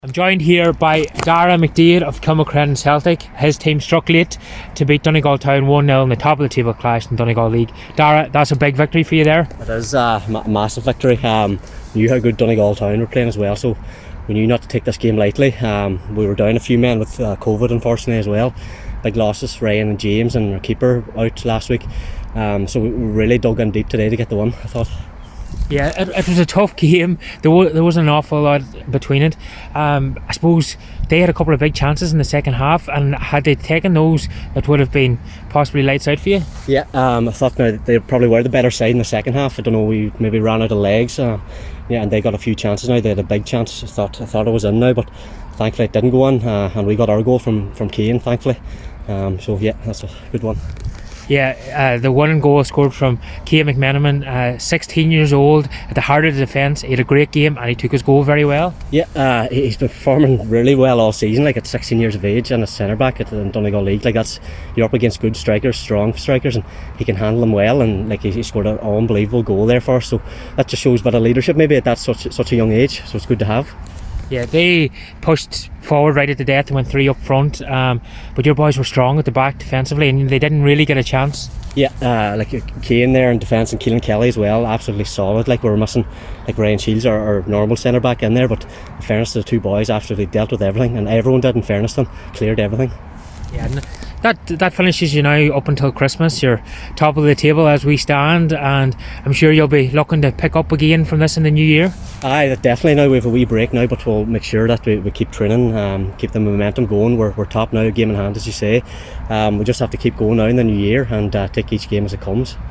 I'm joined here by Dara McDaid of Kilmacrenan Celtic. His team struck late to beat Donegal Town 1-0 in the top of the table clash in Donegal League. Dara, that's a big victory for you there. It is a massive victory. We knew how good Donegal Town were playing as well, so we knew not to take this game lightly. We were down a few men with COVID unfortunately as well. Big losses, Ryan and James and our keeper out last week. So we really dug in deep today to get the win, I thought. Yeah, it was a tough game. There was an awful lot between it. I suppose they had a couple of big chances in the second half, and had they taken those, it would have been possibly lights out for you. Yeah, I thought they probably were the better side in the second half. I don't know, we maybe ran out of legs. And they got a few chances now. They had a big chance. I thought it was in now, but thankfully it didn't go in, and we got our goal from Kane, thankfully. So yeah, that's a good one. Yeah, the one goal scored from Kane McMenamin, 16 years old, at the heart of the defence. He had a great game and he took his goal very well. Yeah, he's been performing really well all season, like at 16 years of age and a centre back at the Donegal League. Like you're up against good strikers, strong strikers, and he can handle them well, and like he scored an unbelievable goal there for us. So that just shows a bit of leadership maybe at that such a young age, so it's good to have. Yeah, they pushed forward right at the death and went 3 up front, but your boys were strong at the back defensively and they didn't really get a chance. Yeah, like Kane there in defence and Keelan Kelly as well, absolutely solid. Like we were missing like Ryan Shields, our normal centre back in there, but in fairness to the two boys, absolutely dealt with everything, and everyone did, in fairness to them, cleared everything. Yeah, and that finishes you now up until Christmas. You're top of the table as we stand, and I'm sure you'll be looking to pick up again from this in the new year. Aye, definitely. Now we have a wee break now, but we'll make sure that we keep training, keep the momentum going. We're top now, game in hand as you say. We just have to keep going now in the new year and take each game as it comes.